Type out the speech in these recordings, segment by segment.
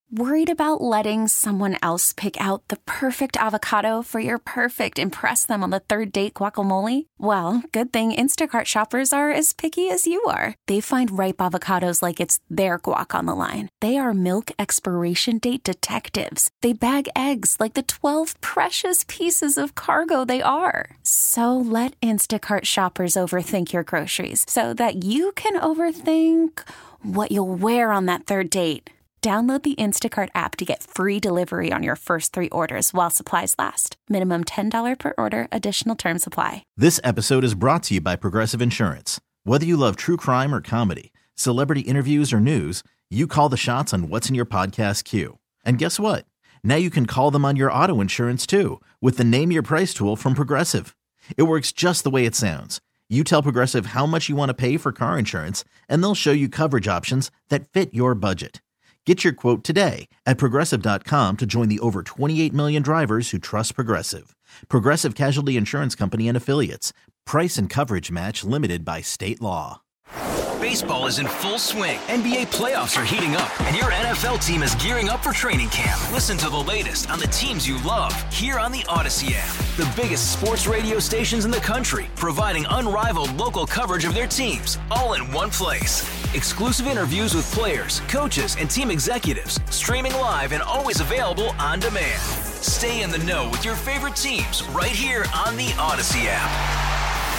Worried about letting someone else pick out the perfect avocado for your perfect impress them on the third date guacamole? Well, good thing Instacart shoppers are as picky as you are. They find ripe avocados like it's their guac on the line. They are milk expiration date detectives. They bag eggs like the 12 precious pieces of cargo they are. So let Instacart shoppers overthink your groceries so that you can overthink what you'll wear on that third date. Download the Instacart app to get free delivery on your first 3 orders while supplies last. Minimum $10 per order. Additional terms apply. This episode is brought to you by Progressive Insurance. Whether you love true crime or comedy, celebrity interviews or news, you call the shots on what's in your podcast queue. And guess what? Now you can call them on your auto insurance too with the Name Your Price tool from Progressive. It works just the way it sounds. You tell Progressive how much you want to pay for car insurance, and they'll show you coverage options that fit your budget. Get your quote today at Progressive.com to join the over 28 million drivers who trust Progressive. Progressive Casualty Insurance Company and Affiliates. Price and coverage match limited by state law. Baseball is in full swing. NBA playoffs are heating up, and your NFL team is gearing up for training camp. Listen to the latest on the teams you love here on the Odyssey app. The biggest sports radio stations in the country, providing unrivaled local coverage of their teams, all in one place. Exclusive interviews with players, coaches, and team executives, streaming live and always available on demand. Stay in the know with your favorite teams right here on the Odyssey app.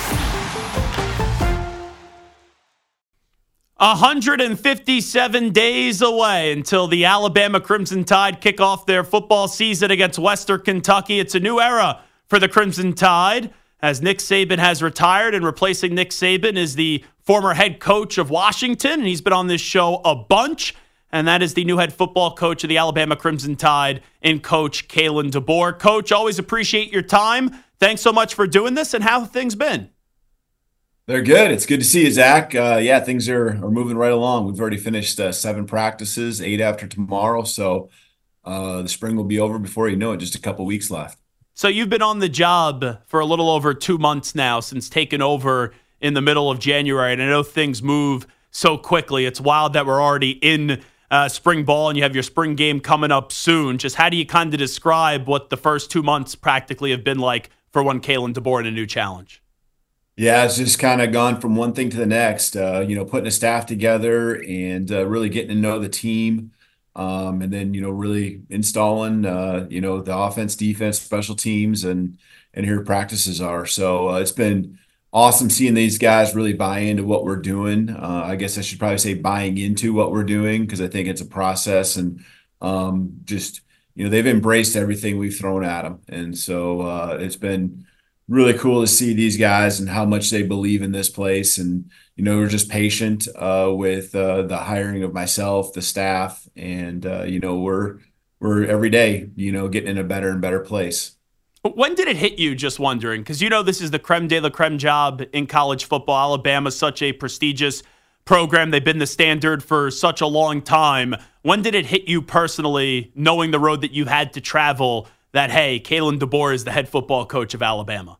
157 days away until the Alabama Crimson Tide kick off their football season against Western Kentucky. It's a new era for the Crimson Tide as Nick Saban has retired, and replacing Nick Saban is the former head coach of Washington, and he's been on this show a bunch, and that is the new head football coach of the Alabama Crimson Tide in Coach Kalen DeBoer. Coach, always appreciate your time. Thanks so much for doing this, and how have things been? They're good. It's good to see you, Zach. Things are moving right along. We've already finished 7 practices, 8 after tomorrow. So the spring will be over before you know it. Just a couple weeks left. So you've been on the job for a little over 2 months now since taking over in the middle of January. And I know things move so quickly. It's wild that we're already in spring ball and you have your spring game coming up soon. Just how do you kind of describe what the first 2 months practically have been like for one Kalen DeBoer in a new challenge? Yeah, it's just kind of gone from one thing to the next, putting a staff together and really getting to know the team. And then, really installing, the offense, defense, special teams and here practices are. So it's been awesome seeing these guys really buy into what we're doing. I guess I should probably say buying into what we're doing because I think it's a process and they've embraced everything we've thrown at them. And so it's been really cool to see these guys and how much they believe in this place. And, we're just patient with the hiring of myself, the staff, and, we're every day, getting in a better and better place. When did it hit you, just wondering? Because, this is the creme de la creme job in college football. Alabama's such a prestigious program. They've been the standard for such a long time. When did it hit you personally, knowing the road that you had to travel, that, hey, Kalen DeBoer is the head football coach of Alabama?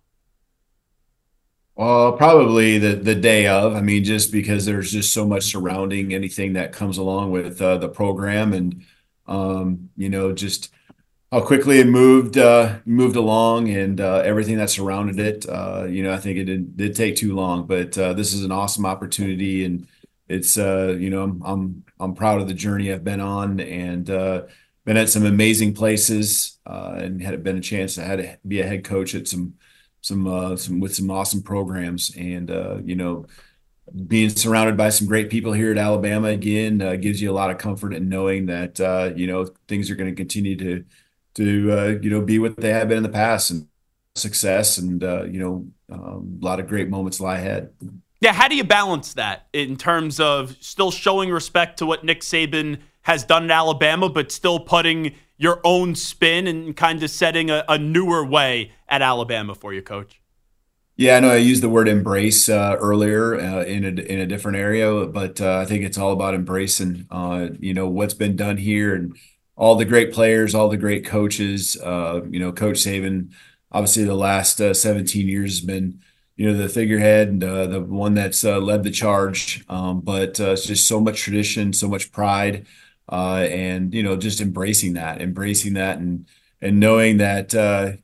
Probably the day of. Just because there's just so much surrounding anything that comes along with the program and, just how quickly it moved along and everything that surrounded it. I think it did take too long, but this is an awesome opportunity and it's, I'm proud of the journey I've been on and been at some amazing places and had been a chance to be a head coach at some with some awesome programs and being surrounded by some great people here at Alabama again gives you a lot of comfort in knowing that things are going to continue to be what they have been in the past and success and a lot of great moments lie ahead. Yeah, how do you balance that in terms of still showing respect to what Nick Saban has done in Alabama, but still putting your own spin and kind of setting a newer way at Alabama for you, Coach? Yeah, I know I used the word embrace earlier in a different area, but I think it's all about embracing, what's been done here and all the great players, all the great coaches. Coach Saban, obviously the last 17 years has been, the figurehead and the one that's led the charge. But it's just so much tradition, so much pride. and just embracing that, and knowing that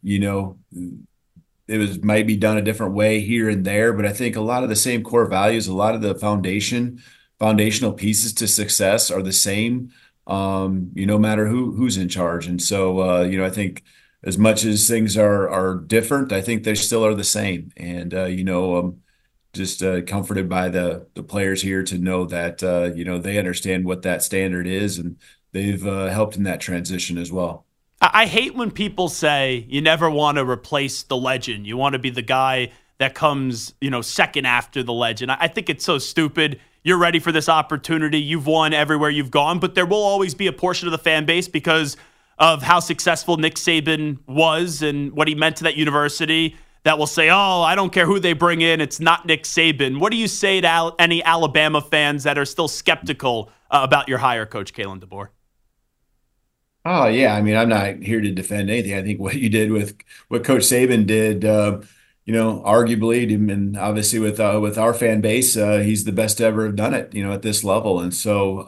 it might be done a different way here and there, but I think a lot of the same core values, a lot of the foundational pieces to success are the same, no matter who's in charge. And so, I think as much as things are different, I think they still are the same. And, I'm just comforted by the players here to know that, they understand what that standard is, and they've helped in that transition as well. I hate when people say you never want to replace the legend. You want to be the guy that comes, second after the legend. I think it's so stupid. You're ready for this opportunity. You've won everywhere you've gone, but there will always be a portion of the fan base because of how successful Nick Saban was and what he meant to that university that will say, oh, I don't care who they bring in. It's not Nick Saban. What do you say to any Alabama fans that are still skeptical about your hire, Coach Kalen DeBoer? Oh yeah, I mean, I'm not here to defend anything. I think what you did with what Coach Saban did, arguably, and obviously with our fan base, he's the best to ever have done it, at this level. And so,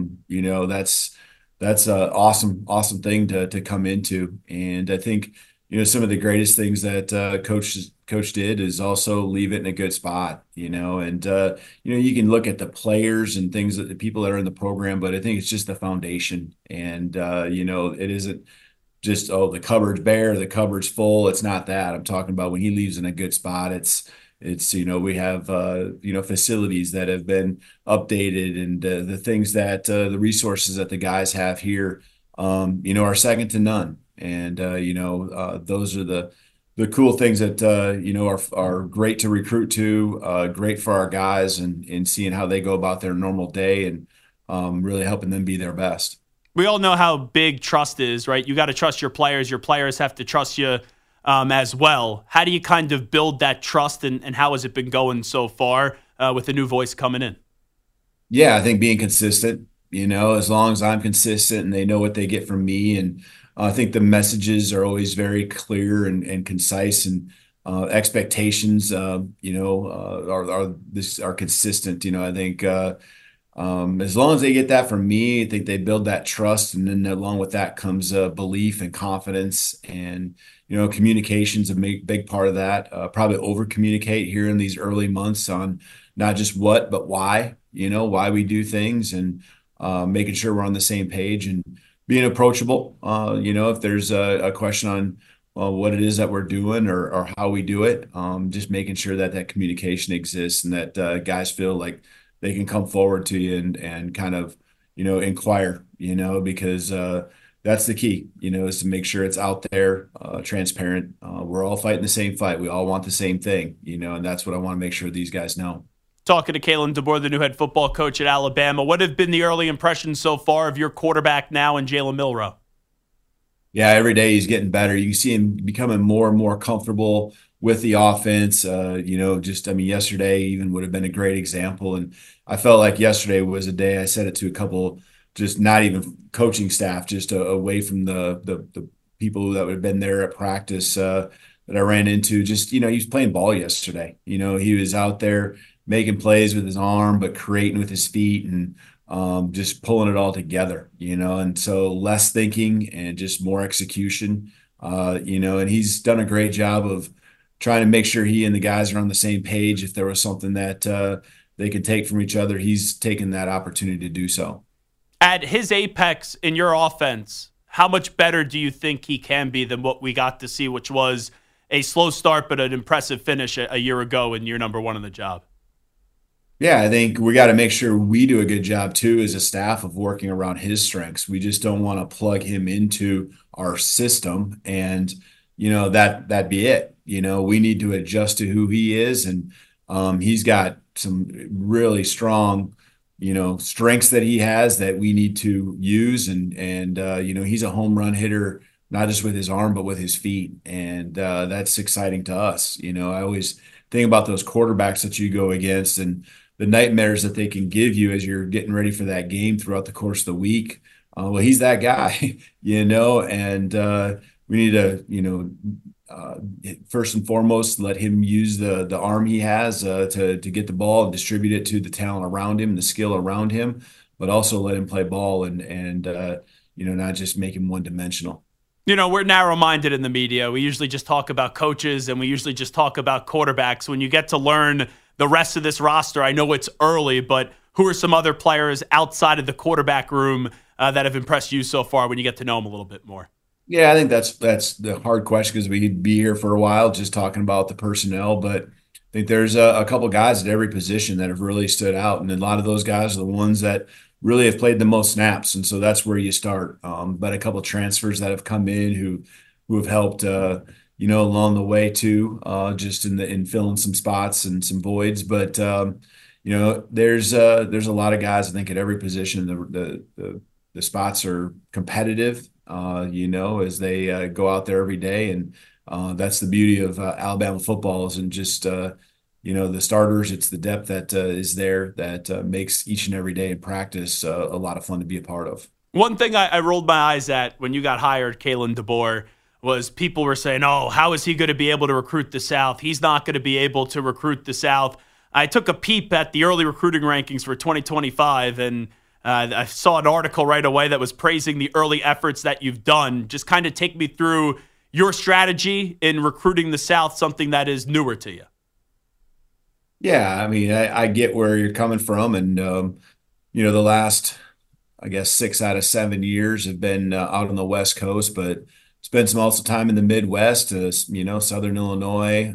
that's an awesome thing to come into. And I think, some of the greatest things that coach did is also leave it in a good spot, and you can look at the players and things that the people that are in the program, but I think it's just the foundation. And it isn't just, oh, the cupboard's bare, the cupboard's full. It's not that. I'm talking about when he leaves in a good spot, it's we have facilities that have been updated, and the things that the resources that the guys have here are second to none. And those are the cool things that are great to recruit to, great for our guys, and seeing how they go about their normal day, and really helping them be their best. We all know how big trust is, right? You got to trust your players. Your players have to trust you as well. How do you kind of build that trust, and how has it been going so far with the new voice coming in? Yeah, I think being consistent, as long as I'm consistent and they know what they get from me. And I think the messages are always very clear and concise, and expectations, are consistent. I think as long as they get that from me, I think they build that trust, and then along with that comes belief and confidence, and communication's a big part of that. Probably over communicate here in these early months on not just what, but why. Why we do things, and making sure we're on the same page, and being approachable. If there's a question on what it is that we're doing, or how we do it, just making sure that communication exists, and that guys feel like they can come forward to you and kind of, inquire, because that's the key, is to make sure it's out there, transparent. We're all fighting the same fight. We all want the same thing, and that's what I want to make sure these guys know. Talking to Kalen DeBoer, the new head football coach at Alabama. What have been the early impressions so far of your quarterback now and Jalen Milroe? Yeah, every day he's getting better. You can see him becoming more and more comfortable with the offense. Yesterday even would have been a great example. And I felt like yesterday was a day, I said it to a couple, just not even coaching staff, just away from the people that would have been there at practice that I ran into. Just, he was playing ball yesterday. He was out there making plays with his arm, but creating with his feet, and just pulling it all together, and so less thinking and just more execution, and he's done a great job of trying to make sure he and the guys are on the same page. If there was something that they could take from each other, he's taken that opportunity to do so. At his apex in your offense, how much better do you think he can be than what we got to see, which was a slow start but an impressive finish a year ago in year number one on the job? Yeah, I think we got to make sure we do a good job too as a staff of working around his strengths. We just don't want to plug him into our system and, that be it. We need to adjust to who he is, and he's got some really strong, strengths that he has that we need to use. And he's a home run hitter, not just with his arm, but with his feet. And that's exciting to us. I always think about those quarterbacks that you go against, and the nightmares that they can give you as you're getting ready for that game throughout the course of the week. Well, he's that guy, and we need to, first and foremost, let him use the arm he has to get the ball and distribute it to the talent around him, the skill around him. but also let him play ball and not just make him one-dimensional. We're narrow-minded in the media. We usually just talk about coaches, and we usually just talk about quarterbacks. When you get to learn the rest of this roster, I know it's early, but who are some other players outside of the quarterback room that have impressed you so far when you get to know them a little bit more? Yeah, I think that's the hard question because we could be here for a while just talking about the personnel, but I think there's a couple guys at every position that have really stood out, and a lot of those guys are the ones that really have played the most snaps, and so that's where you start. But a couple of transfers that have come in who have helped, along the way too, just in filling some spots and some voids. But there's a lot of guys I think at every position. The spots are competitive. As they go out there every day. And that's the beauty of Alabama football isn't just, the starters. It's the depth that is there that makes each and every day in practice a lot of fun to be a part of. One thing I rolled my eyes at when you got hired, Kalen DeBoer, was people were saying, oh, how is he going to be able to recruit the South? He's not going to be able to recruit the South. I took a peep at the early recruiting rankings for 2025, and I saw an article right away that was praising the early efforts that you've done. Just kind of take me through your strategy in recruiting the South, something that is newer to you. Yeah, I mean, I get where you're coming from. And, the last, I guess, 6 out of 7 years have been out on the West Coast, but spent some also time in the Midwest, Southern Illinois,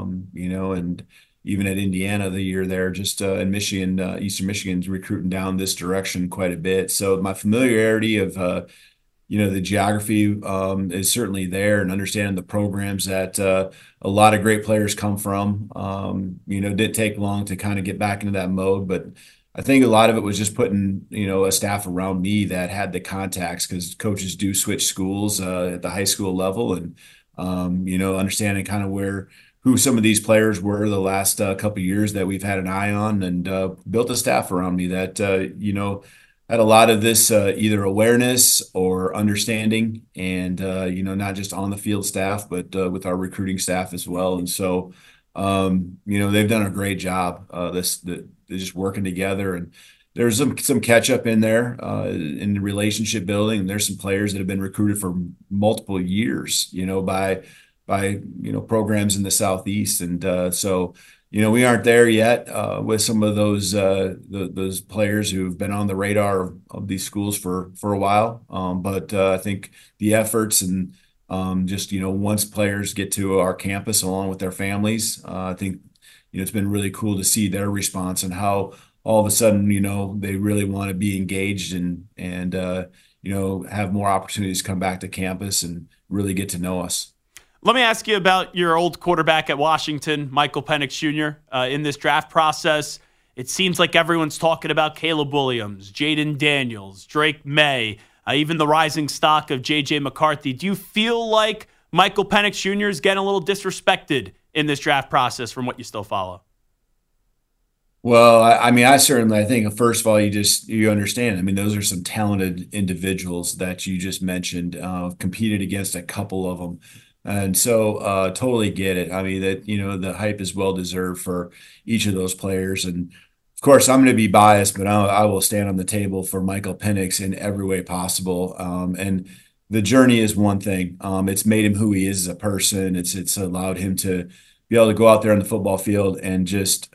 and even at Indiana the year there, just in Michigan, Eastern Michigan's recruiting down this direction quite a bit. So my familiarity of, the geography is certainly there, and understanding the programs that a lot of great players come from. Didn't take long to kind of get back into that mode, but I think a lot of it was just putting, a staff around me that had the contacts, because coaches do switch schools at the high school level, and, understanding kind of who some of these players were the last couple of years that we've had an eye on, and built a staff around me that, had a lot of this either awareness or understanding, and, not just on the field staff, but with our recruiting staff as well. And so, they've done a great job they're just working together, and there's some catch up in there in the relationship building. And there's some players that have been recruited for multiple years, by programs in the Southeast. And so, we aren't there yet with some of those players who've been on the radar of these schools for a while. But I think the efforts and just, once players get to our campus along with their families, I think, it's been really cool to see their response and how all of a sudden, they really want to be engaged and have more opportunities to come back to campus and really get to know us. Let me ask you about your old quarterback at Washington, Michael Penix Jr. In this draft process, it seems like everyone's talking about Caleb Williams, Jaden Daniels, Drake May, even the rising stock of J.J. McCarthy. Do you feel like Michael Penix Jr. is getting a little disrespected in this draft process from what you still follow? Well, I think, first of all, you understand. I mean, those are some talented individuals that you just mentioned, competed against a couple of them. And so totally get it. I mean, that, the hype is well-deserved for each of those players. And, of course, I'm going to be biased, but I will stand on the table for Michael Penix in every way possible. And the journey is one thing. It's made him who he is as a person. It's allowed him to be able to go out there on the football field and just,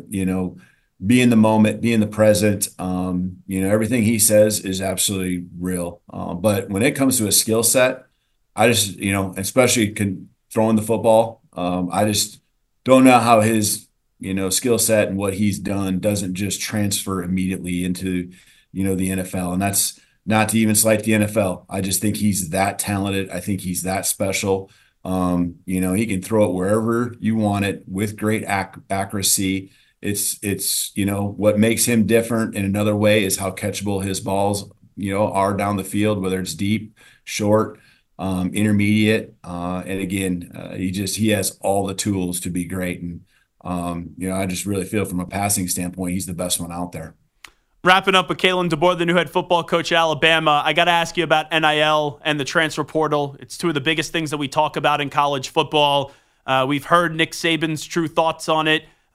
be in the moment, be in the present. Everything he says is absolutely real. But when it comes to a skill set, I just, especially throwing the football, I just don't know how his, skill set and what he's done doesn't just transfer immediately into, the NFL. And that's not to even slight the NFL. I just think he's that talented. I think he's that special. He can throw it wherever you want it with great accuracy. It's what makes him different in another way is how catchable his balls, are down the field, whether it's deep, short, intermediate. And again, he has all the tools to be great. And, I just really feel from a passing standpoint, he's the best one out there. Wrapping up with Kalen DeBoer, the new head football coach at Alabama, I got to ask you about NIL and the transfer portal. It's two of the biggest things that we talk about in college football. We've heard Nick Saban's true thoughts on it.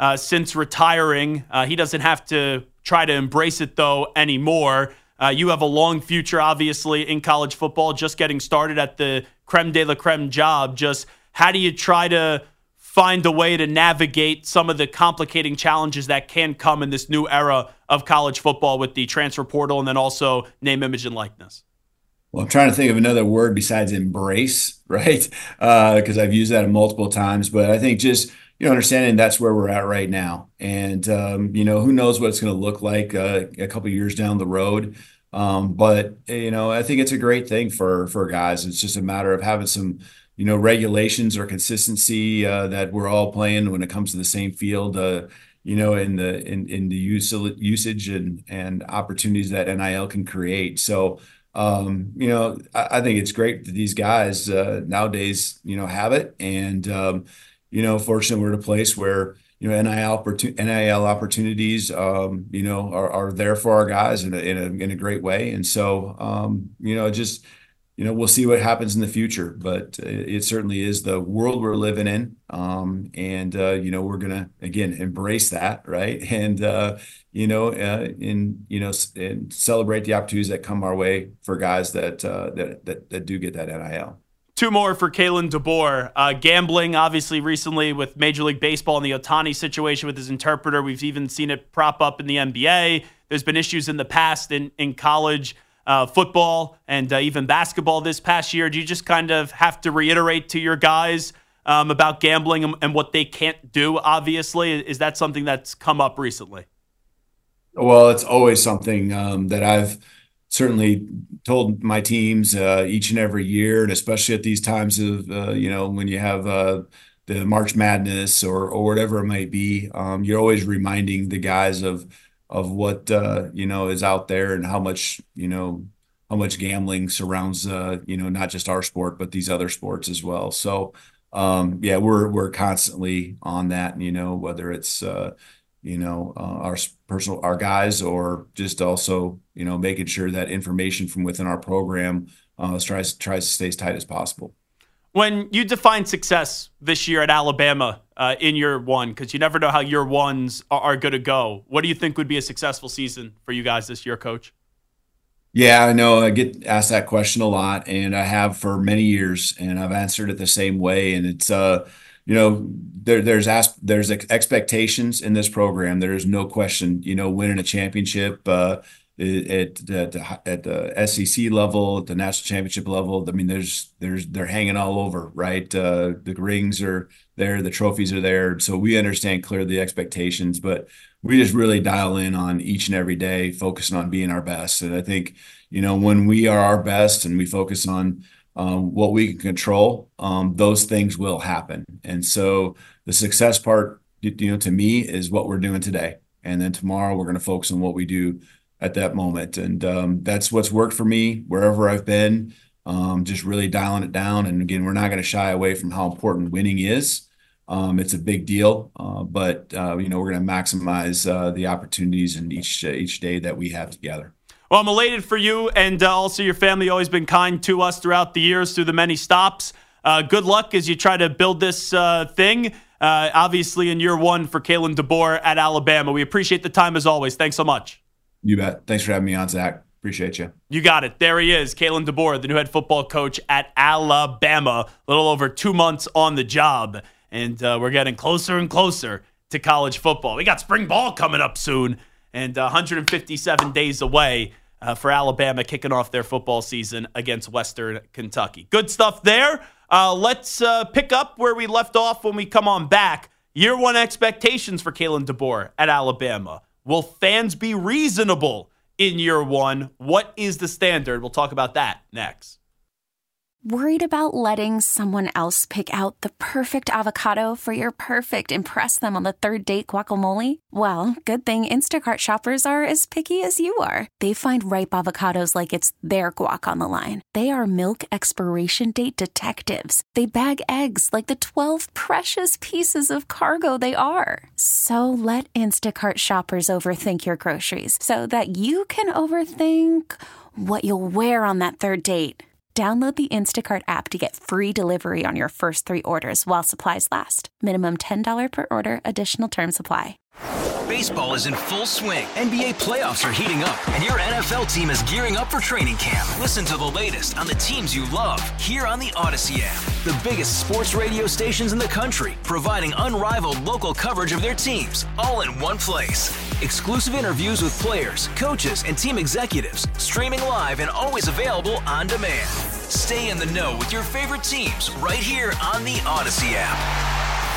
since retiring. He doesn't have to try to embrace it, though, anymore. You have a long future, obviously, in college football, just getting started at the creme de la creme job. Just how do you try to find a way to navigate some of the complicating challenges that can come in this new era of college football with the transfer portal and then also name, image, and likeness? Well, I'm trying to think of another word besides embrace, right? Because I've used that multiple times. But I think just, understanding that's where we're at right now. And, who knows what it's going to look like a couple of years down the road. But I think it's a great thing for guys. It's just a matter of having some, regulations or consistency that we're all playing when it comes to the same field, in the usage and opportunities that NIL can create. So, I think it's great that these guys nowadays, have it. And, fortunately, we're at a place where, NIL opportunities, are there for our guys in a great way. And so, we'll see what happens in the future, but it certainly is the world we're living in. We're going to, again, embrace that. Right. And, and celebrate the opportunities that come our way for guys that do get that NIL. Two more for Kalen DeBoer. Gambling, obviously, recently with Major League Baseball and the Ohtani situation with his interpreter. We've even seen it prop up in the NBA. There's been issues in the past in college football and even basketball this past year. Do you just kind of have to reiterate to your guys about gambling and what they can't do, obviously? Is that something that's come up recently? Well, it's always something that I've certainly told my teams each and every year, and especially at these times of, when you have the March Madness or whatever it might be, you're always reminding the guys of what, is out there and how much gambling surrounds, not just our sport, but these other sports as well. So, we're constantly on that, whether it's, our guys or just also, making sure that information from within our program tries to stay as tight as possible. When you define success this year at Alabama in year one, because you never know how year ones are going to go, what do you think would be a successful season for you guys this year, Coach? Yeah, I know I get asked that question a lot, and I have for many years, and I've answered it the same way. And it's, there's expectations in this program. There is no question, winning a championship at the SEC level, at the national championship level. I mean, they're hanging all over, right? The rings are there, the trophies are there. So we understand clearly the expectations, but we just really dial in on each and every day, focusing on being our best. And I think, when we are our best and we focus on what we can control, those things will happen. And so the success part, to me, is what we're doing today. And then tomorrow we're going to focus on what we do at that moment. And that's what's worked for me wherever I've been, just really dialing it down. And again, we're not going to shy away from how important winning is. It's a big deal, but we're going to maximize the opportunities in each day that we have together. Well, I'm elated for you and also your family. Always been kind to us throughout the years, through the many stops. Good luck as you try to build this thing. Obviously, in year one for Kalen DeBoer at Alabama. We appreciate the time as always. Thanks so much. You bet. Thanks for having me on, Zach. Appreciate you. You got it. There he is, Kalen DeBoer, the new head football coach at Alabama. A little over 2 months on the job. And we're getting closer and closer to college football. We got spring ball coming up soon, and 157 days away for Alabama kicking off their football season against Western Kentucky. Good stuff there. Let's pick up where we left off when we come on back. Year one expectations for Kalen DeBoer at Alabama. Will fans be reasonable in year one? What is the standard? We'll talk about that next. Worried about letting someone else pick out the perfect avocado for your perfect impress them on the third date guacamole? Well, good thing Instacart shoppers are as picky as you are. They find ripe avocados like it's their guac on the line. They are milk expiration date detectives. They bag eggs like the 12 precious pieces of cargo they are. So let Instacart shoppers overthink your groceries so that you can overthink what you'll wear on that third date. Download the Instacart app to get free delivery on your first 3 orders while supplies last. Minimum $10 per order. Additional terms apply. Baseball is in full swing. NBA playoffs are heating up, and your NFL team is gearing up for training camp. Listen to the latest on the teams you love here on the Odyssey app. The biggest sports radio stations in the country, providing unrivaled local coverage of their teams, all in one place. Exclusive interviews with players, coaches, and team executives, streaming live and always available on demand. Stay in the know with your favorite teams right here on the Odyssey app.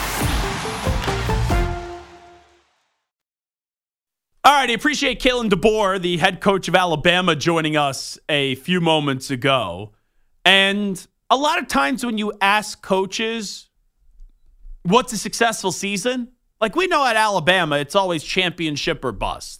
All right, I appreciate Kalen DeBoer, the head coach of Alabama, joining us a few moments ago. And a lot of times when you ask coaches, what's a successful season? Like we know at Alabama, it's always championship or bust.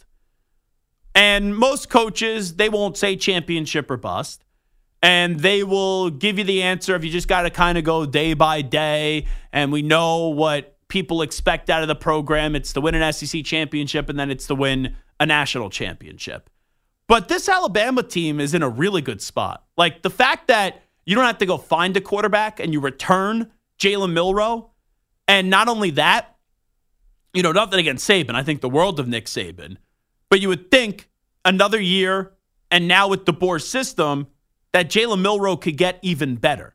And most coaches, they won't say championship or bust. And they will give you the answer if you just got to kind of go day by day. And we know what people expect out of the program. It's to win an SEC championship, and then it's to win a national championship. But this Alabama team is in a really good spot. Like the fact that you don't have to go find a quarterback and you return Jalen Milroe. And not only that, you know, nothing against Saban. I think the world of Nick Saban. But you would think another year, and now with DeBoer's system, that Jalen Milroe could get even better.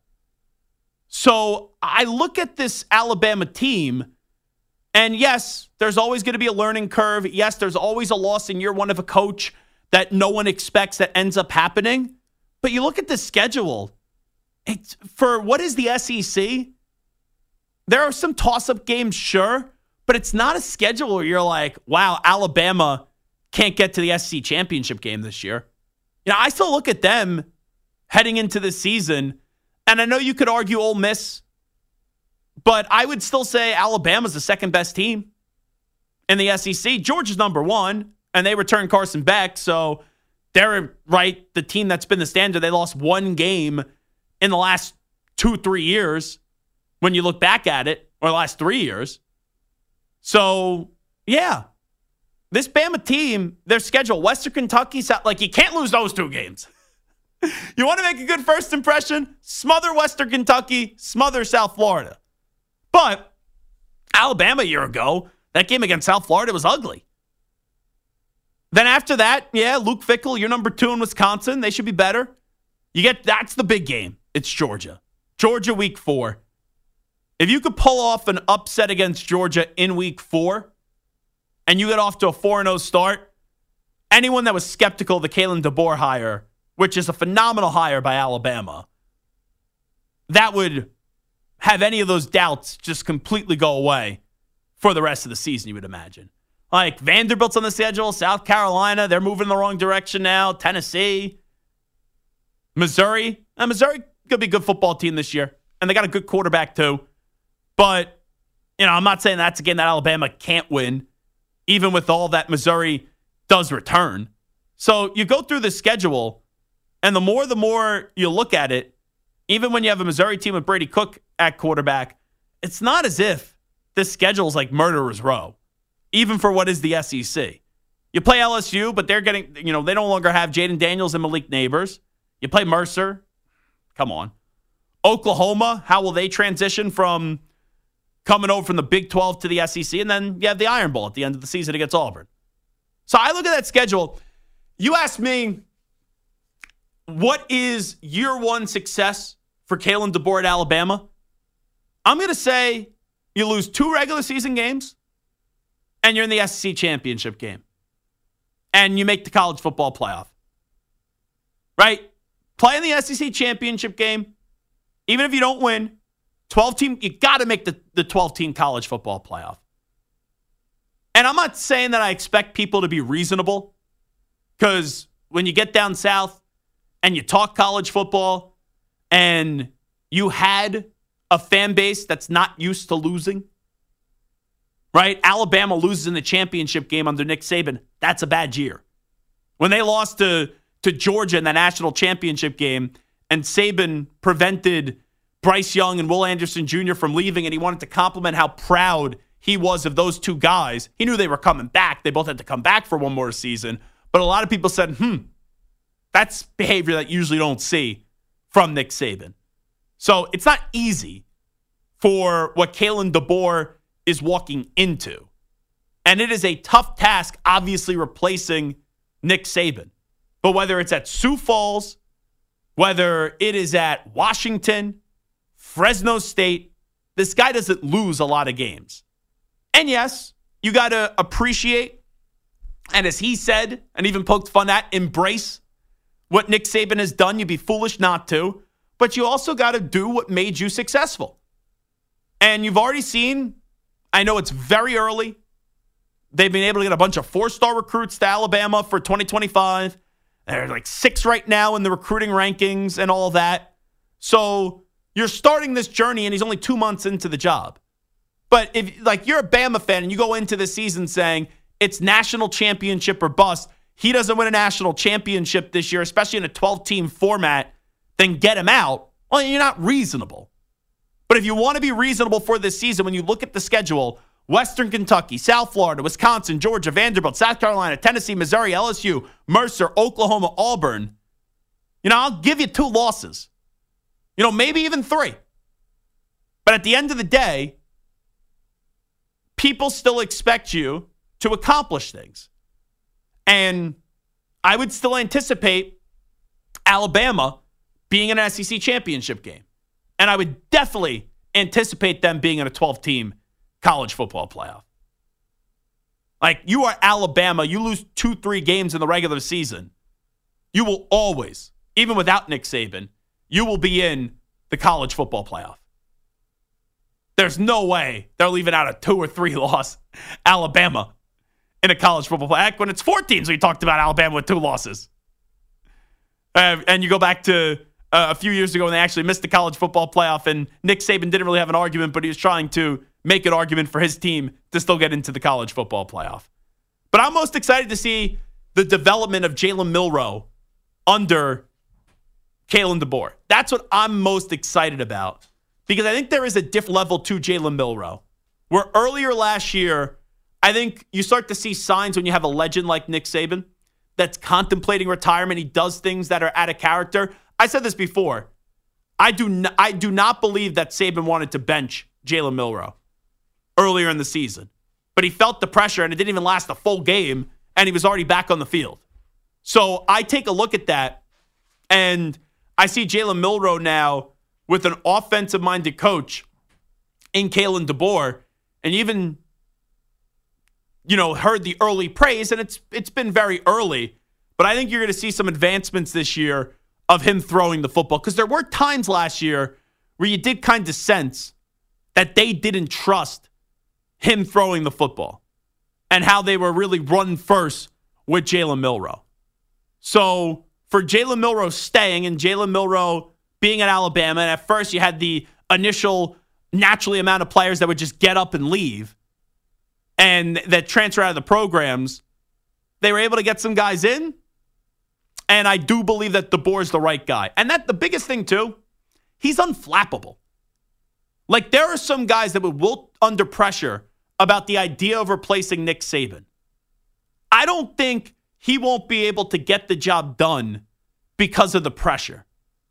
So I look at this Alabama team, and yes, there's always going to be a learning curve. Yes, there's always a loss in year one of a coach that no one expects that ends up happening. But you look at the schedule, it's, for what is the SEC, there are some toss-up games, sure, but it's not a schedule where you're like, wow, Alabama can't get to the SEC championship game this year. You know, I still look at them heading into the season. And I know you could argue Ole Miss, but I would still say Alabama's the second best team in the SEC. Georgia's number one, and they returned Carson Beck, so they're right, the team that's been the standard. They lost one game in the last 2-3 years when you look back at it, or the last 3 years. So, yeah, this Bama team, their schedule, Western Kentucky, like you can't lose those 2 games. You want to make a good first impression? Smother Western Kentucky, smother South Florida. But Alabama a year ago, that game against South Florida was ugly. Then after that, yeah, Luke Fickell, you're number 2 in Wisconsin. They should be better. That's the big game. It's Georgia. Georgia week 4. If you could pull off an upset against Georgia in week 4, and you get off to a 4-0 start, anyone that was skeptical of the Kalen DeBoer hire, which is a phenomenal hire by Alabama, that would have any of those doubts just completely go away for the rest of the season, you would imagine. Like Vanderbilt's on the schedule, South Carolina, they're moving in the wrong direction now, Tennessee, Missouri. Missouri going to be a good football team this year, and they got a good quarterback too. But, you know, I'm not saying that's a game that Alabama can't win, even with all that Missouri does return. So you go through the schedule, and the more you look at it, even when you have a Missouri team with Brady Cook at quarterback, it's not as if this schedule is like murderer's row, even for what is the SEC. You play LSU, but they're getting, you know, they no longer have Jaden Daniels and Malik Neighbors. You play Mercer. Come on. Oklahoma, how will they transition from coming over from the Big 12 to the SEC? And then you have the Iron Bowl at the end of the season against Auburn. So I look at that schedule. You ask me, what is year one success for Kalen DeBoer at Alabama? I'm going to say you lose 2 regular season games and you're in the SEC championship game and you make the college football playoff. Right? Play in the SEC championship game. Even if you don't win, 12-team, you got to make the 12-team college football playoff. And I'm not saying that I expect people to be reasonable, because when you get down south and you talk college football and you had a fan base that's not used to losing, right? Alabama loses in the championship game under Nick Saban. That's a bad year. When they lost to Georgia in the national championship game and Saban prevented Bryce Young and Will Anderson Jr. from leaving, and he wanted to compliment how proud he was of those 2 guys. He knew they were coming back. They both had to come back for one more season. But a lot of people said, that's behavior that you usually don't see from Nick Saban. So it's not easy for what Kalen DeBoer is walking into. And it is a tough task, obviously, replacing Nick Saban. But whether it's at Sioux Falls, whether it is at Washington, Fresno State, this guy doesn't lose a lot of games. And yes, you got to appreciate, and as he said, and even poked fun at, embrace what Nick Saban has done. You'd be foolish not to. But you also got to do what made you successful. And you've already seen, I know it's very early, they've been able to get a bunch of 4-star recruits to Alabama for 2025. They're like 6 right now in the recruiting rankings and all that. So you're starting this journey, and he's only 2 months into the job. But if like you're a Bama fan and you go into the season saying it's national championship or bust, he doesn't win a national championship this year, especially in a 12-team format, then get him out. Well, you're not reasonable. But if you want to be reasonable for this season, when you look at the schedule, Western Kentucky, South Florida, Wisconsin, Georgia, Vanderbilt, South Carolina, Tennessee, Missouri, LSU, Mercer, Oklahoma, Auburn, I'll give you 2 losses. Maybe even 3. But at the end of the day, people still expect you to accomplish things. And I would still anticipate Alabama being in an SEC championship game. And I would definitely anticipate them being in a 12-team college football playoff. Like, you are Alabama. You lose 2-3 games in the regular season. You will always, even without Nick Saban, you will be in the college football playoff. There's no way they're leaving out a 2 or 3 loss Alabama in a college football playoff. When it's 4 teams, we talked about Alabama with 2 losses. And you go back to a few years ago when they actually missed the college football playoff, and Nick Saban didn't really have an argument, but he was trying to make an argument for his team to still get into the college football playoff. But I'm most excited to see the development of Jalen Milroe under Kalen DeBoer. That's what I'm most excited about, because I think there is a different level to Jalen Milroe. Where earlier last year, I think you start to see signs when you have a legend like Nick Saban that's contemplating retirement. He does things that are out of character. I said this before. I do not believe that Saban wanted to bench Jalen Milroe earlier in the season. But he felt the pressure, and it didn't even last a full game, and he was already back on the field. So I take a look at that, and I see Jalen Milroe now with an offensive-minded coach in Kalen DeBoer, and even, heard the early praise, and it's been very early, but I think you're going to see some advancements this year of him throwing the football, because there were times last year where you did kind of sense that they didn't trust him throwing the football and how they were really run first with Jalen Milroe. So for Jalen Milroe staying and Jalen Milroe being at Alabama, and at first you had the initial naturally amount of players that would just get up and leave and that transfer out of the programs, they were able to get some guys in. And I do believe that DeBoer's the right guy. And that the biggest thing, too, he's unflappable. Like, there are some guys that would wilt under pressure about the idea of replacing Nick Saban. I don't think he won't be able to get the job done because of the pressure.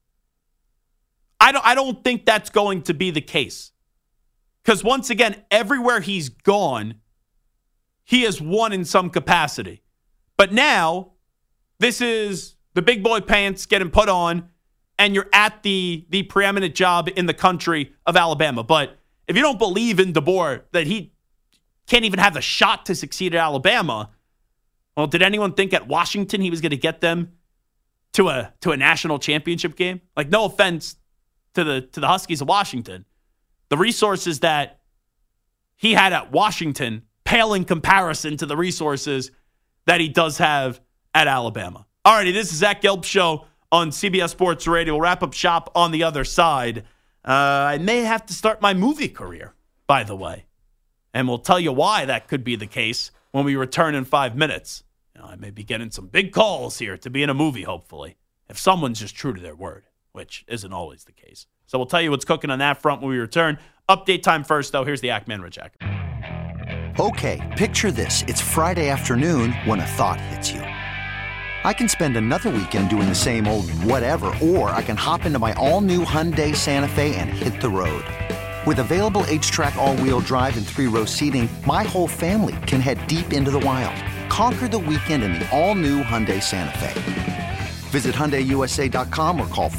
I don't think that's going to be the case. Because once again, everywhere he's gone, he has won in some capacity. But now, this is the big boy pants getting put on, and you're at the preeminent job in the country of Alabama. But if you don't believe in DeBoer, that he can't even have a shot to succeed at Alabama, well, did anyone think at Washington he was going to get them to a national championship game? Like, no offense to the Huskies of Washington. The resources that he had at Washington pale in comparison to the resources that he does have at Alabama. Alrighty, this is Zach Gelb Show on CBS Sports Radio. We'll wrap up shop on the other side. I may have to start my movie career, by the way. And we'll tell you why that could be the case when we return in 5 minutes. I may be getting some big calls here to be in a movie, hopefully, if someone's just true to their word, which isn't always the case. So we'll tell you what's cooking on that front when we return. Update time first, though. Here's the Ackman Rich Acker. Okay, picture this. It's Friday afternoon when a thought hits you. I can spend another weekend doing the same old whatever, or I can hop into my all-new Hyundai Santa Fe and hit the road. With available H-Track all-wheel drive and 3-row seating, my whole family can head deep into the wild. Conquer the weekend in the all-new Hyundai Santa Fe. Visit HyundaiUSA.com or call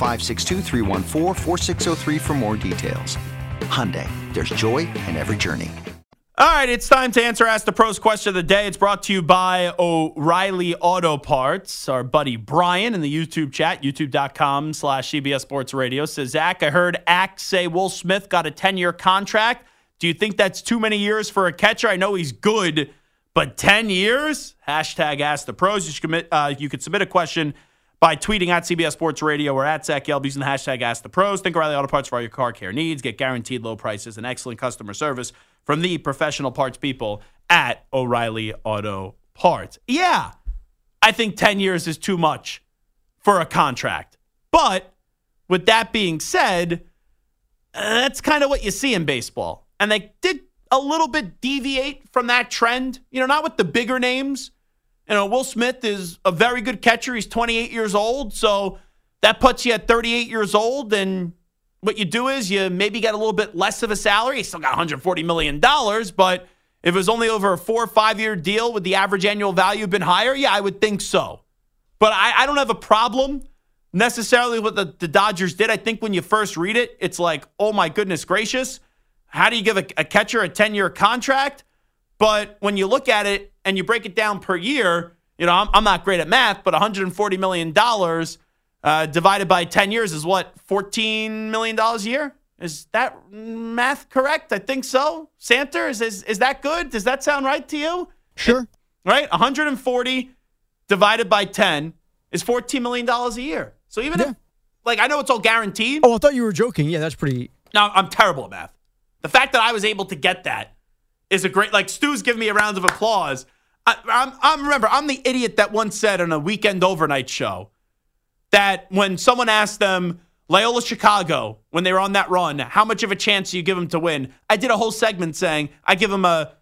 562-314-4603 for more details. Hyundai, there's joy in every journey. All right, it's time to answer Ask the Pros question of the day. It's brought to you by O'Reilly Auto Parts. Our buddy Brian in the YouTube chat, youtube.com/CBS Sports Radio, says, Zach, I heard Axe say Will Smith got a 10-year contract. Do you think that's too many years for a catcher? I know he's good, but 10 years? Hashtag Ask the Pros. You could submit a question by tweeting at CBS Sports Radio or at Zach Gelb using the hashtag Ask the Pros. Think O'Reilly Auto Parts for all your car care needs. Get guaranteed low prices and excellent customer service from the professional parts people at O'Reilly Auto Parts. Yeah, I think 10 years is too much for a contract. But with that being said, that's kind of what you see in baseball. And they did a little bit deviate from that trend, not with the bigger names. Will Smith is a very good catcher. He's 28 years old, so that puts you at 38 years old, and what you do is you maybe get a little bit less of a salary. He still got $140 million, but if it was only over a 4 or 5 year deal, would the average annual value been higher? Yeah, I would think so. But I don't have a problem necessarily with what the Dodgers did. I think when you first read it, it's like, oh my goodness gracious, how do you give a catcher a 10-year contract? But when you look at it and you break it down per year, I'm not great at math, but $140 million divided by 10 years is what, $14 million a year? Is that math correct? I think so. Santer, is that good? Does that sound right to you? Sure. Right? 140 divided by 10 is $14 million a year. So even if, I know it's all guaranteed. Oh, I thought you were joking. Yeah, that's pretty. No, I'm terrible at math. The fact that I was able to get that is a great, Stu's giving me a round of applause. I'm the idiot that once said on a weekend overnight show that when someone asked them, Loyola Chicago, when they were on that run, how much of a chance do you give them to win? I did a whole segment saying I give them a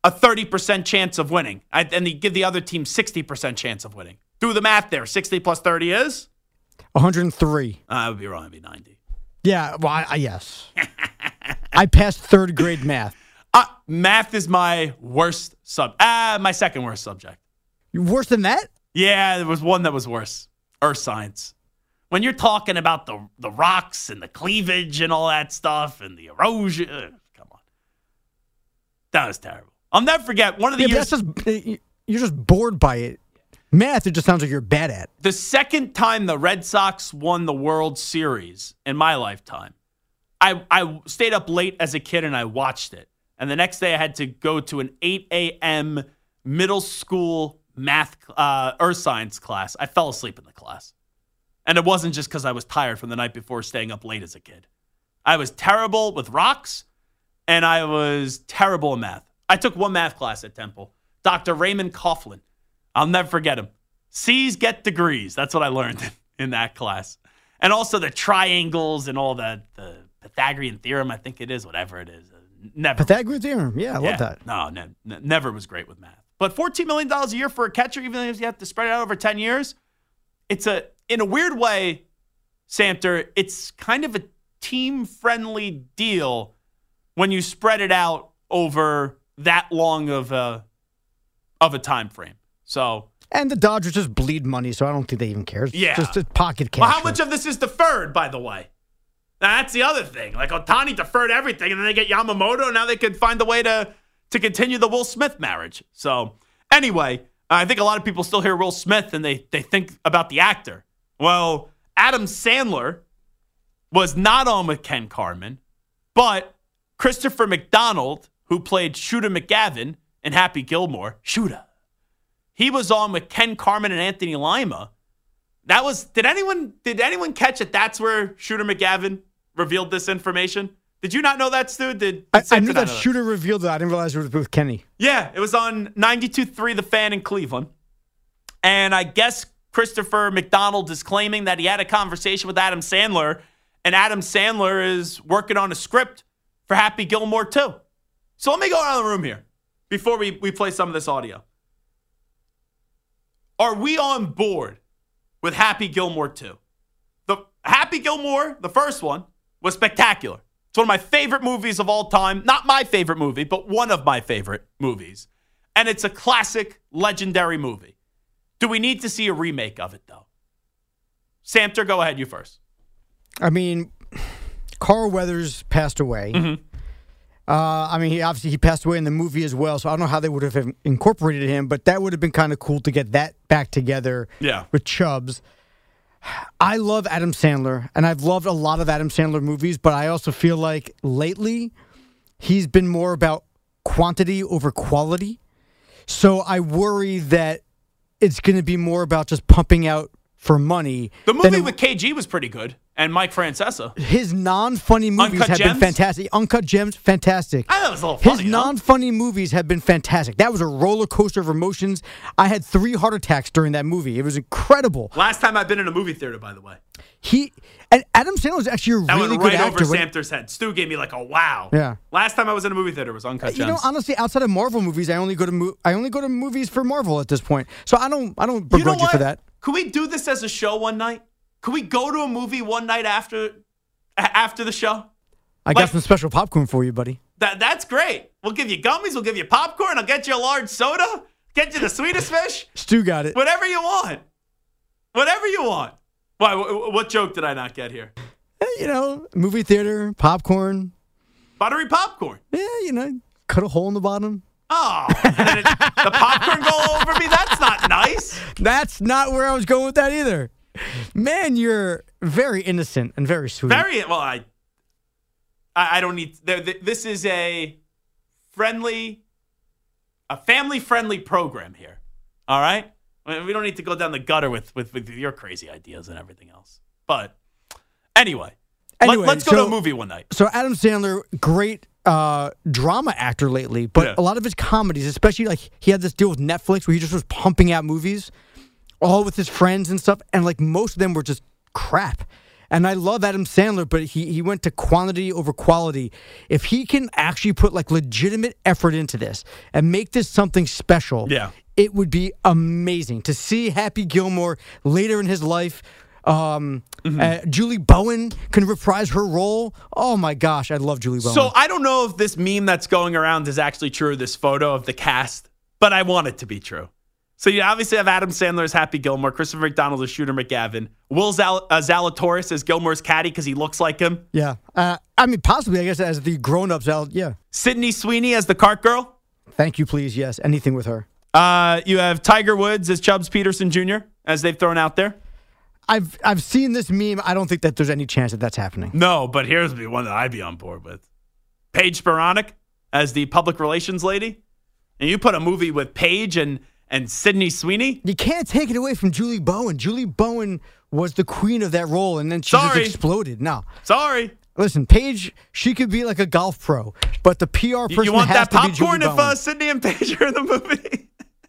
30% chance of winning. And they give the other team 60% chance of winning. Do the math there. 60 plus 30 is? 103. I would be wrong. It'd be 90. Yeah, well, yes. I passed third grade math. Math is my worst my second worst subject. Worse than that? Yeah, there was one that was worse. Earth science. When you're talking about the rocks and the cleavage and all that stuff and the erosion, come on. That was terrible. I'll never forget one of the years. You're just bored by it. Math, it just sounds like you're bad at. The second time the Red Sox won the World Series in my lifetime, I stayed up late as a kid and I watched it. And the next day I had to go to an 8 a.m. middle school math, earth science class. I fell asleep in the class. And it wasn't just because I was tired from the night before staying up late as a kid. I was terrible with rocks, and I was terrible in math. I took one math class at Temple. Dr. Raymond Coughlin. I'll never forget him. C's get degrees. That's what I learned in that class. And also the triangles and all the Pythagorean theorem, I think it is, whatever it is. Never. Pythagorean theorem. Yeah, I love that. No, never was great with math. But $14 million a year for a catcher, even if you have to spread it out over 10 years, in a weird way, Santer, it's kind of a team-friendly deal when you spread it out over that long of a time frame. So, and the Dodgers just bleed money, so I don't think they even care. It's just a pocket cash. Well, how much of this is deferred, by the way? Now, that's the other thing. Ohtani deferred everything, and then they get Yamamoto, and now they could find a way to continue the Will Smith marriage. So, anyway, I think a lot of people still hear Will Smith, and they think about the actor. Well, Adam Sandler was not on with Ken Carman, but Christopher McDonald, who played Shooter McGavin in Happy Gilmore, Shooter, he was on with Ken Carman and Anthony Lima. Did anyone catch it? That's where Shooter McGavin revealed this information. Did you not know that, Stu? I knew that Shooter revealed that. I didn't realize it was with Kenny. Yeah, it was on 92.3 The Fan in Cleveland. And I guess Christopher McDonald is claiming that he had a conversation with Adam Sandler, and Adam Sandler is working on a script for Happy Gilmore too. So let me go around the room here before we play some of this audio. Are we on board with Happy Gilmore 2? The Happy Gilmore, the first one, was spectacular. It's one of my favorite movies of all time. Not my favorite movie, but one of my favorite movies. And it's a classic, legendary movie. Do we need to see a remake of it, though? Samter, go ahead. You first. I mean, Carl Weathers passed away. Mm-hmm. He passed away in the movie as well, so I don't know how they would have incorporated him, but that would have been kind of cool to get that back together with Chubbs. I love Adam Sandler, and I've loved a lot of Adam Sandler movies, but I also feel like lately he's been more about quantity over quality. So I worry that it's going to be more about just pumping out for money. The movie with KG was pretty good, and Mike Francesa. His non-funny movies have been fantastic. Uncut Gems, fantastic. I thought it was a little funny. His non-funny movies have been fantastic. That was a roller coaster of emotions. I had 3 heart attacks during that movie. It was incredible. Last time I've been in a movie theater, by the way. And Adam Sandler was actually a really good actor. That went right over Samter's head. Stu gave me like a wow. Yeah. Last time I was in a movie theater was Uncut Gems. You know, honestly, outside of Marvel movies, I only go to movies for Marvel at this point. So I don't begrudge you for that. Could we do this as a show one night? Could we go to a movie one night after the show? I got some special popcorn for you, buddy. That's great. We'll give you gummies. We'll give you popcorn. I'll get you a large soda. Get you the sweetest fish. Stu got it. Whatever you want. Whatever you want. Why? What joke did I not get here? You know, movie theater, popcorn. Buttery popcorn. Yeah, you know, cut a hole in the bottom. Oh, and the popcorn go over me? That's not nice. That's not where I was going with that either. Man, you're very innocent and very sweet. I don't need. This is a family-friendly program here. All right, we don't need to go down the gutter with your crazy ideas and everything else. But anyway, let's go to a movie one night. So Adam Sandler, great drama actor lately, but a lot of his comedies, especially like he had this deal with Netflix where he just was pumping out movies, all with his friends and stuff, and like most of them were just crap. And I love Adam Sandler, but he went to quantity over quality. If he can actually put like legitimate effort into this and make this something special, it would be amazing to see Happy Gilmore later in his life. Julie Bowen can reprise her role. Oh my gosh, I love Julie Bowen. So I don't know if this meme that's going around is actually true, this photo of the cast, but I want it to be true. So you obviously have Adam Sandler as Happy Gilmore, Christopher McDonald as Shooter McGavin, Will Zalatoris as Gilmore's caddy because he looks like him. Yeah. I mean, possibly, I guess, as the grown-up yeah. Sydney Sweeney as the cart girl. Thank you, please. Yes, anything with her. You have Tiger Woods as Chubbs Peterson Jr., as they've thrown out there. I've seen this meme. I don't think that there's any chance that that's happening. No, but here's the one that I'd be on board with. Paige Spironic as the public relations lady. And you put a movie with Paige and Sydney Sweeney? You can't take it away from Julie Bowen. Julie Bowen was the queen of that role, and then she just exploded. No. Sorry. Listen, Paige, she could be like a golf pro, but the PR person you want has that to be Julie popcorn Bowen. If Sydney and Paige are in the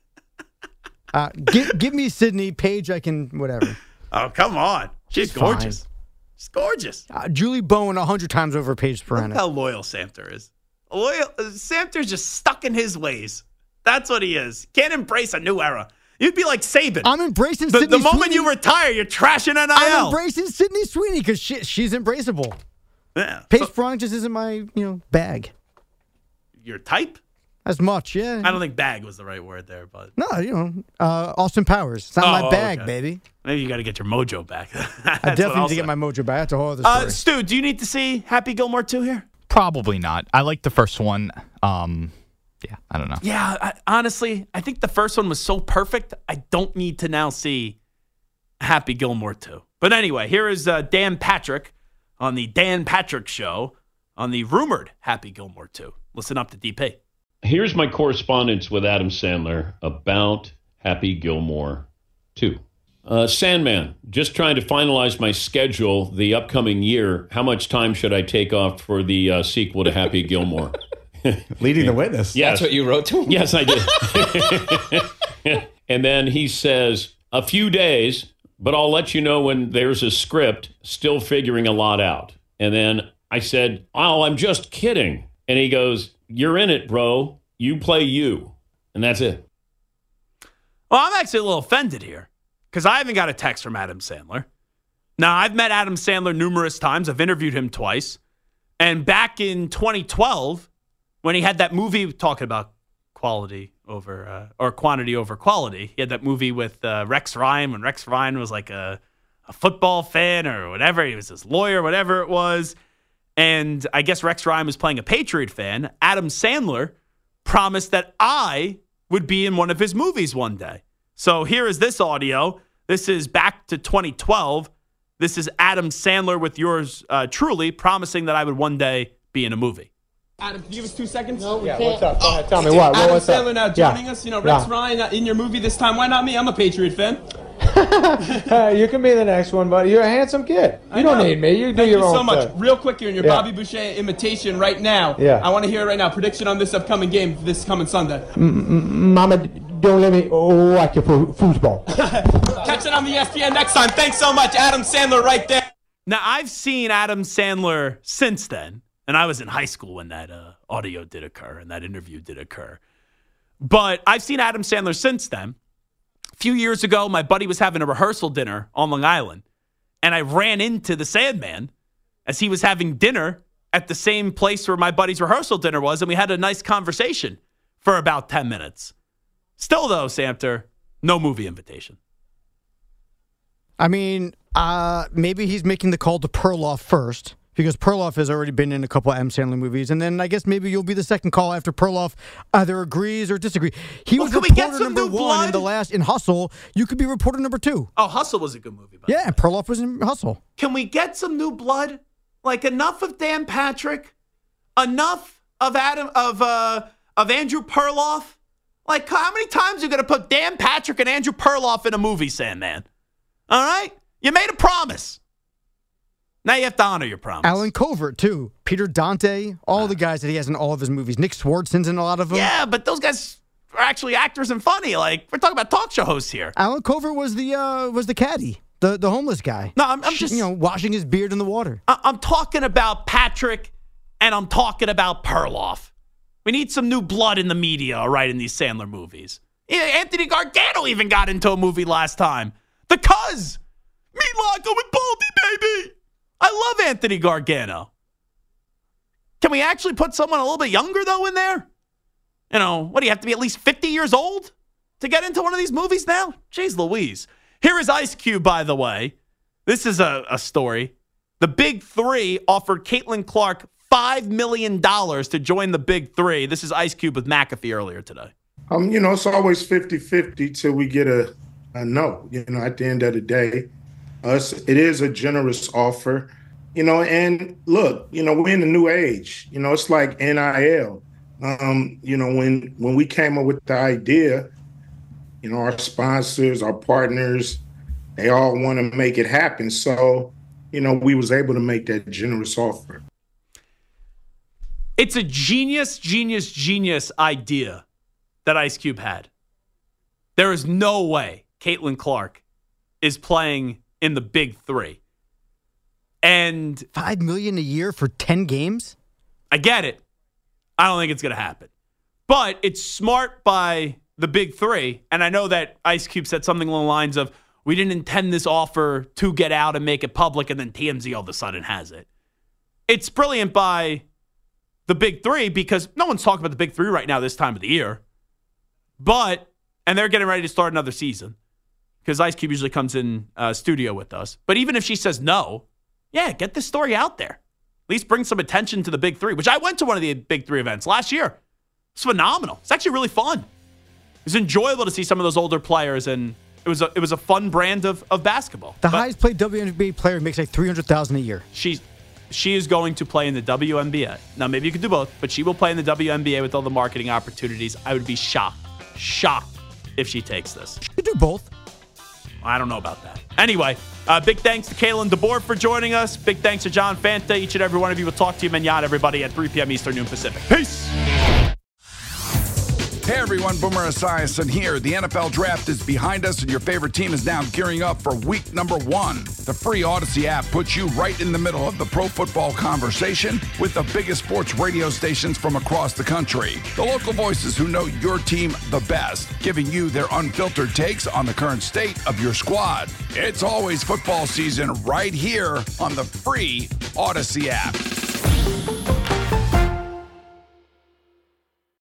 movie? Give me Sydney. Paige, I can, whatever. Oh, come on. She's gorgeous. Fine. She's gorgeous. Julie Bowen 100 times over Paige Spironic. Look how loyal Samter is. Samter's just stuck in his ways. That's what he is. Can't embrace a new era. You'd be like Saban. I'm embracing Sydney Sweeney. The moment Sweeney. you retire, you're trashing NIL. I'm embracing Sydney Sweeney because she's embraceable. Yeah. Paige Spironic just isn't my bag. Your type? As much, yeah. I don't think bag was the right word there, but no, Austin Powers. It's not my bag, okay. Baby. Maybe you got to get your mojo back. I definitely need to get my mojo back. That's a whole other story. Stu, do you need to see Happy Gilmore 2 here? Probably not. I like the first one. Yeah, I don't know. Yeah, honestly, I think the first one was so perfect, I don't need to now see Happy Gilmore 2. But anyway, here is Dan Patrick on the Dan Patrick Show on the rumored Happy Gilmore 2. Listen up to DP. Here's my correspondence with Adam Sandler about Happy Gilmore 2. Sandman, just trying to finalize my schedule the upcoming year. How much time should I take off for the sequel to Happy Gilmore? Leading the witness. Yes. That's what you wrote to him? Yes, I did. And then he says, a few days, but I'll let you know when there's a script, still figuring a lot out. And then I said, oh, I'm just kidding. And he goes, you're in it, bro. You play you. And that's it. Well, I'm actually a little offended here because I haven't got a text from Adam Sandler. Now, I've met Adam Sandler numerous times. I've interviewed him twice. And back in 2012, when he had that movie talking about quantity over quality, he had that movie with Rex Ryan when Rex Ryan was like a football fan or whatever. He was his lawyer, whatever it was. And I guess Rex Ryan was playing a Patriot fan. Adam Sandler promised that I would be in one of his movies one day. So here is this audio. This is back to 2012. This is Adam Sandler with yours truly promising that I would one day be in a movie. Adam, can you give us 2 seconds? No, we can't. What's up? Go ahead. Tell me what. Adam What's Sandler up? now joining us. Rex Ryan in your movie this time. Why not me? I'm a Patriot fan. You can be the next one, buddy. You're a handsome kid. You don't need me. You do your own thing. Thank you so much. Real quick here in your Bobby Boucher imitation right now. Yeah. I want to hear it right now. Prediction on this upcoming game this coming Sunday. Mama, don't let me watch your foosball. Catch it on the ESPN next time. Thanks so much. Adam Sandler right there. Now, I've seen Adam Sandler since then, and I was in high school when that audio did occur and that interview did occur. But I've seen Adam Sandler since then. A few years ago, my buddy was having a rehearsal dinner on Long Island, and I ran into the Sandman as he was having dinner at the same place where my buddy's rehearsal dinner was, and we had a nice conversation for about 10 minutes. Still, though, Samter, no movie invitation. I mean, maybe he's making the call to Perloff first, because Perloff has already been in a couple of M. Sandler movies, and then I guess maybe you'll be the second call after Perloff either agrees or disagrees. He was reporter number one in Hustle. You could be reporter number 2. Oh, Hustle was a good movie. Yeah, and Perloff was in Hustle. Can we get some new blood? Like enough of Dan Patrick, enough of Andrew Perloff. Like how many times are you going to put Dan Patrick and Andrew Perloff in a movie, Sandman? All right, you made a promise. Now you have to honor your promise. Alan Covert, too. Peter Dante, all the guys that he has in all of his movies. Nick Swardson's in a lot of them. Yeah, but those guys are actually actors and funny. Like, we're talking about talk show hosts here. Alan Covert was the caddy, the homeless guy. No, I'm just... washing his beard in the water. I'm talking about Patrick, and I'm talking about Perloff. We need some new blood in the media, all right, in these Sandler movies. Yeah, Anthony Gargano even got into a movie last time. The Cuz! Meet Loco with Baldy, baby! I love Anthony Gargano. Can we actually put someone a little bit younger, though, in there? What do you have to be at least 50 years old to get into one of these movies now? Jeez Louise. Here is Ice Cube, by the way. This is a story. The Big Three offered Caitlin Clark $5 million to join the Big Three. This is Ice Cube with McAfee earlier today. It's always 50-50 till we get a no. At the end of the day. It is a generous offer, and look, we're in a new age. It's like NIL. When we came up with the idea, our sponsors, our partners, they all want to make it happen. So, we was able to make that generous offer. It's a genius idea that Ice Cube had. There is no way Caitlin Clark is playing in the Big Three. And $5 million a year for 10 games? I get it. I don't think it's going to happen. But it's smart by the Big Three. And I know that Ice Cube said something along the lines of, we didn't intend this offer to get out and make it public, and then TMZ all of a sudden has it. It's brilliant by the Big Three because no one's talking about the Big Three right now this time of the year. And they're getting ready to start another season. Because Ice Cube usually comes in studio with us. But even if she says no, get this story out there. At least bring some attention to the Big Three, which I went to one of the Big Three events last year. It's phenomenal. It's actually really fun. It was enjoyable to see some of those older players, and it was a fun brand of basketball. The highest paid WNBA player makes like $300,000 a year. She is going to play in the WNBA. Now, maybe you could do both, but she will play in the WNBA with all the marketing opportunities. I would be shocked if she takes this. She could do both. I don't know about that. Anyway, big thanks to Kalen DeBoer for joining us. Big thanks to John Fanta. Each and every one of you will talk to you, Manana, everybody, at 3 p.m. Eastern, noon Pacific. Peace. Hey everyone, Boomer Esiason here. The NFL draft is behind us and your favorite team is now gearing up for week number 1. The free Odyssey app puts you right in the middle of the pro football conversation with the biggest sports radio stations from across the country. The local voices who know your team the best, giving you their unfiltered takes on the current state of your squad. It's always football season right here on the free Odyssey app.